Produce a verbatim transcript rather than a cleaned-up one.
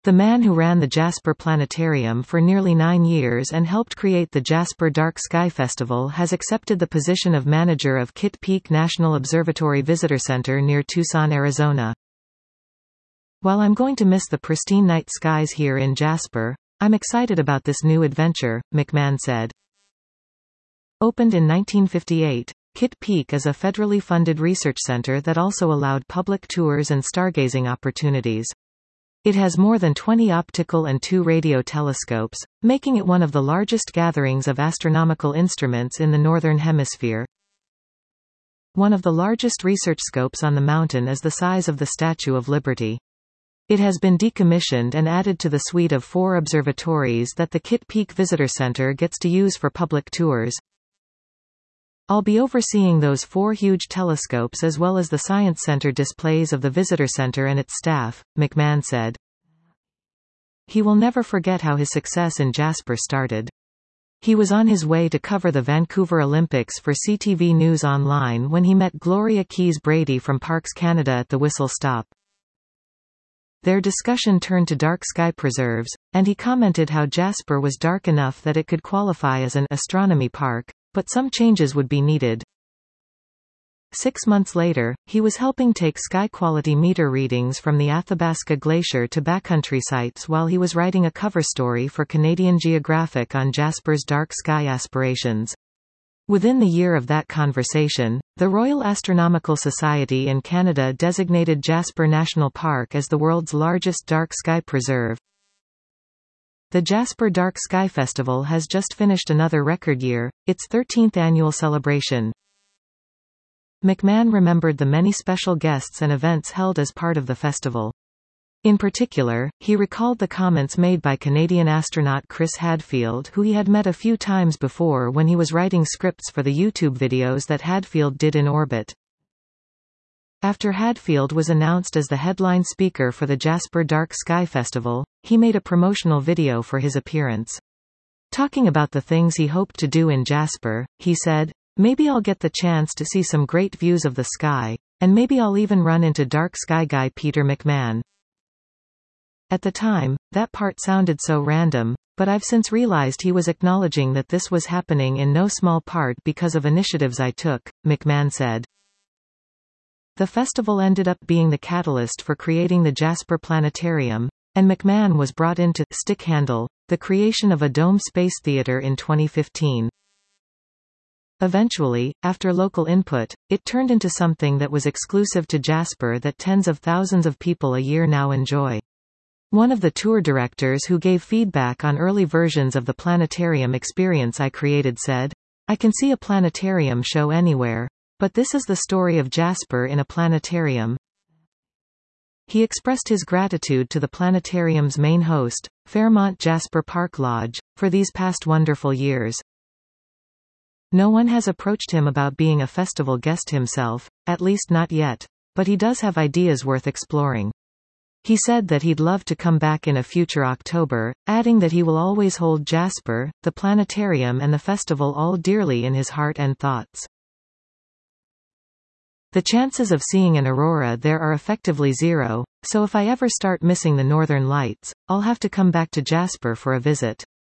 The man who ran the Jasper Planetarium for nearly nine years and helped create the Jasper Dark Sky Festival has accepted the position of manager of Kitt Peak National Observatory Visitor Center near Tucson, Arizona. "While I'm going to miss the pristine night skies here in Jasper, I'm excited about this new adventure," McMahon said. Opened in nineteen fifty-eight, Kitt Peak is a federally funded research center that also allowed public tours and stargazing opportunities. It has more than twenty optical and two radio telescopes, making it one of the largest gatherings of astronomical instruments in the Northern Hemisphere. One of the largest research scopes on the mountain is the size of the Statue of Liberty. It has been decommissioned and added to the suite of four observatories that the Kitt Peak Visitor Center gets to use for public tours. "I'll be overseeing those four huge telescopes as well as the Science Center displays of the Visitor Center and its staff," McMahon said. He will never forget how his success in Jasper started. He was on his way to cover the Vancouver Olympics for C T V News Online when he met Gloria Keys-Brady from Parks Canada at the Whistle Stop. Their discussion turned to dark sky preserves, and he commented how Jasper was dark enough that it could qualify as an astronomy park, but some changes would be needed. Six months later, he was helping take sky-quality meter readings from the Athabasca Glacier to backcountry sites while he was writing a cover story for Canadian Geographic on Jasper's dark sky aspirations. Within the year of that conversation, the Royal Astronomical Society in Canada designated Jasper National Park as the world's largest dark sky preserve. The Jasper Dark Sky Festival has just finished another record year, its thirteenth annual celebration. McMahon remembered the many special guests and events held as part of the festival. In particular, he recalled the comments made by Canadian astronaut Chris Hadfield, who he had met a few times before when he was writing scripts for the YouTube videos that Hadfield did in orbit. After Hadfield was announced as the headline speaker for the Jasper Dark Sky Festival, he made a promotional video for his appearance. Talking about the things he hoped to do in Jasper, he said, "Maybe I'll get the chance to see some great views of the sky, and maybe I'll even run into dark sky guy Peter McMahon." At the time, that part sounded so random, but I've since realized he was acknowledging that this was happening in no small part because of initiatives I took, McMahon said. The festival ended up being the catalyst for creating the Jasper Planetarium, and McMahon was brought in to stick handle the creation of a dome space theater in twenty fifteen. Eventually, after local input, it turned into something that was exclusive to Jasper that tens of thousands of people a year now enjoy. One of the tour directors who gave feedback on early versions of the planetarium experience I created said, "I can see a planetarium show anywhere, but this is the story of Jasper in a planetarium." He expressed his gratitude to the planetarium's main host, Fairmont Jasper Park Lodge, for these past wonderful years. No one has approached him about being a festival guest himself, at least not yet, but he does have ideas worth exploring. He said that he'd love to come back in a future October, adding that he will always hold Jasper, the planetarium and the festival all dearly in his heart and thoughts. "The chances of seeing an aurora there are effectively zero, so if I ever start missing the northern lights, I'll have to come back to Jasper for a visit."